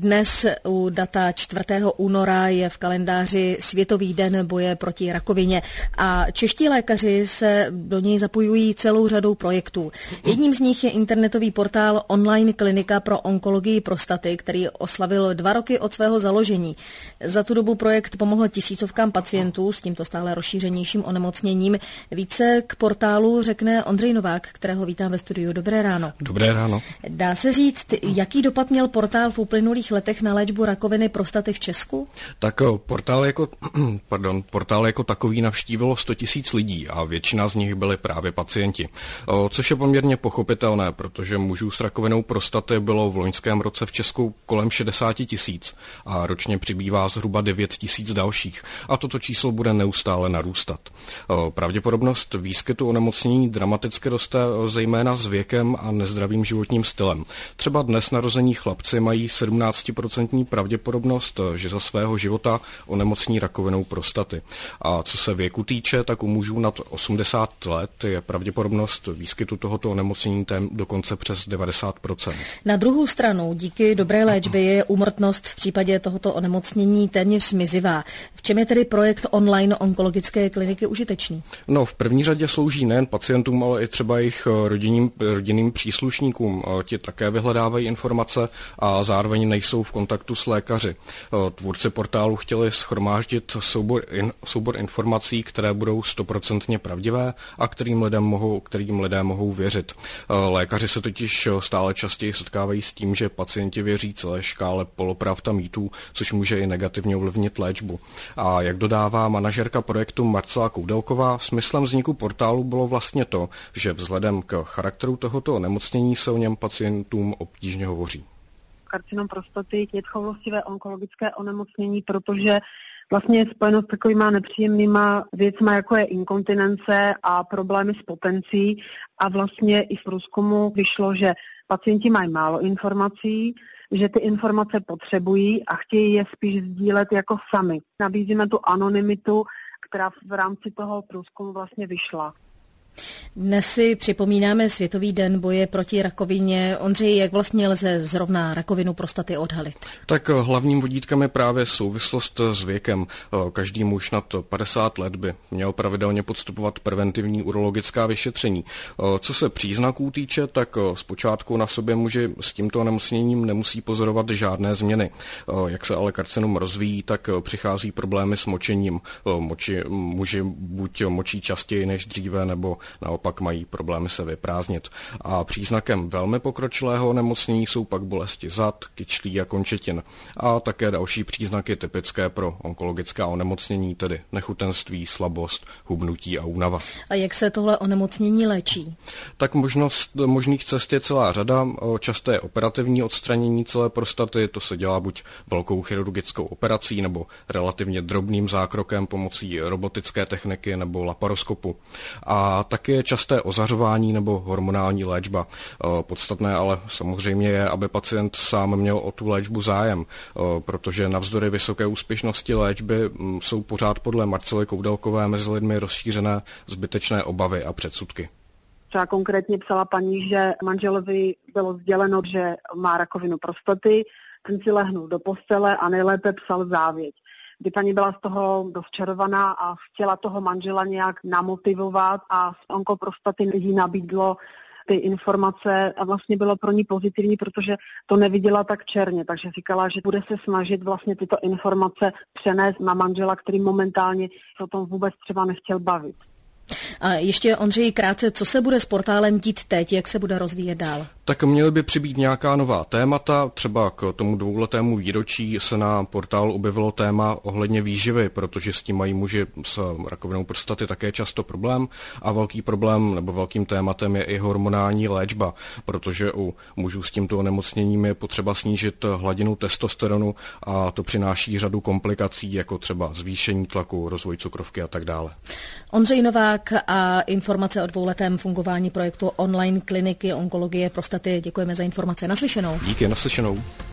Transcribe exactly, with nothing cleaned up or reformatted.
Dnes u data čtvrtého února je v kalendáři Světový den boje proti rakovině a čeští lékaři se do něj zapojují celou řadou projektů. Jedním z nich je internetový portál Online klinika pro onkologii prostaty, který oslavil dva roky od svého založení. Za tu dobu projekt pomohl tisícovkám pacientů s tímto stále rozšířenějším onemocněním. Více k portálu řekne Ondřej Novák, kterého vítám ve studiu. Dobré ráno. Dobré ráno. Dá se říct, jaký dopad měl portál v uplynulých letech na léčbu rakoviny prostaty v Česku? Tak portál jako, pardon, portál jako takový navštívilo sto tisíc lidí a většina z nich byli právě pacienti. Což je poměrně pochopitelné, protože mužů s rakovinou prostaty bylo v loňském roce v Česku kolem šedesát tisíc a ročně přibývá zhruba devět tisíc dalších a toto číslo bude neustále narůstat. Pravděpodobnost výskytu onemocnění dramaticky roste zejména s věkem a nezdravým životním stylem. Třeba dnes narození chlapci mají sedmnáct procent pravděpodobnost, že za svého života onemocní rakovinou prostaty. A co se věku týče, tak u mužů nad osmdesát let je pravděpodobnost výskytu tohoto onemocnění tém dokonce přes devadesát procent. Na druhou stranu, díky dobré léčbě je úmrtnost v případě tohoto onemocnění téměř mizivá. V čem je tedy projekt online onkologické kliniky užitečný? No, v první řadě slouží nejen pacientům, ale i třeba jejich rodinným, rodinným příslušníkům. Ti také vyhledávají informace a zároveň nejsou v kontaktu s lékaři. Tvůrci portálu chtěli shromáždit soubor, in, soubor informací, které budou stoprocentně pravdivé a kterým lidem mohou, kterým lidé mohou věřit. Lékaři se totiž stále častěji setkávají s tím, že pacienti věří celé škále polopravd a mýtů, což může i negativně ovlivnit léčbu. A jak dodává manažerka projektu Marcela Koudelková, smyslem vzniku portálu bylo vlastně to, že vzhledem k charakteru tohoto onemocnění se o něm pacientům obtížně hovoří. Karcinom prostaty je choulostivé onkologické onemocnění, protože vlastně je spojeno s takovýma nepříjemnýma věcma, jako je inkontinence a problémy s potencí. A vlastně i v průzkumu vyšlo, že pacienti mají málo informací, že ty informace potřebují a chtějí je spíš sdílet jako sami. Nabízíme tu anonymitu, která v rámci toho průzkumu vlastně vyšla. Dnes si připomínáme Světový den boje proti rakovině. Ondřej, jak vlastně lze zrovna rakovinu prostaty odhalit? Tak hlavním vodítkem je právě souvislost s věkem. Každý muž nad padesát let by měl pravidelně podstupovat preventivní urologická vyšetření. Co se příznaků týče, tak zpočátku na sobě muži s tímto onemocněním nemusí pozorovat žádné změny. Jak se ale karcinom rozvíjí, tak přichází problémy s močením. Moči, muži buď močí častěji než dříve, nebo naopak mají problémy se vyprázdnit. A příznakem velmi pokročilého onemocnění jsou pak bolesti zad, kyčlí a končetin. A také další příznaky typické pro onkologická onemocnění, tedy nechutenství, slabost, hubnutí a únava. A jak se tohle onemocnění léčí? Tak možnost, možných cest je celá řada. Často je operativní odstranění celé prostaty, to se dělá buď velkou chirurgickou operací nebo relativně drobným zákrokem pomocí robotické techniky nebo laparoskopu. A taky je časté ozařování nebo hormonální léčba. Podstatné ale samozřejmě je, aby pacient sám měl o tu léčbu zájem, protože navzdory vysoké úspěšnosti léčby jsou pořád podle Marcely Koudelkové mezi lidmi rozšířené zbytečné obavy a předsudky. Třeba konkrétně psala paní, že manželovi bylo sděleno, že má rakovinu prostaty, ten si lehnul do postele a nejlépe psal závěť. Kdy paní byla z toho rozčarovaná a chtěla toho manžela nějak namotivovat a onkoprostaty jí nabídlo ty informace a vlastně bylo pro ní pozitivní, protože to neviděla tak černě, takže říkala, že bude se snažit vlastně tyto informace přenést na manžela, který momentálně se o tom vůbec třeba nechtěl bavit. A ještě, Ondřej, krátce, co se bude s portálem dít teď, jak se bude rozvíjet dál? Tak měly by přibýt nějaká nová témata, třeba k tomu dvouletému výročí se na portálu objevilo téma ohledně výživy, protože s tím mají muži s rakovinou prostaty také často problém a velký problém nebo velkým tématem je i hormonální léčba, protože u mužů s tímto onemocněním je potřeba snížit hladinu testosteronu a to přináší řadu komplikací, jako třeba zvýšení tlaku, rozvoj cukrovky a tak dále. Ondřej Novák a informace o dvouletém fungování projektu online kliniky onkologie prostaty. Děkujeme za informace. Naslyšenou. Díky, naslyšenou.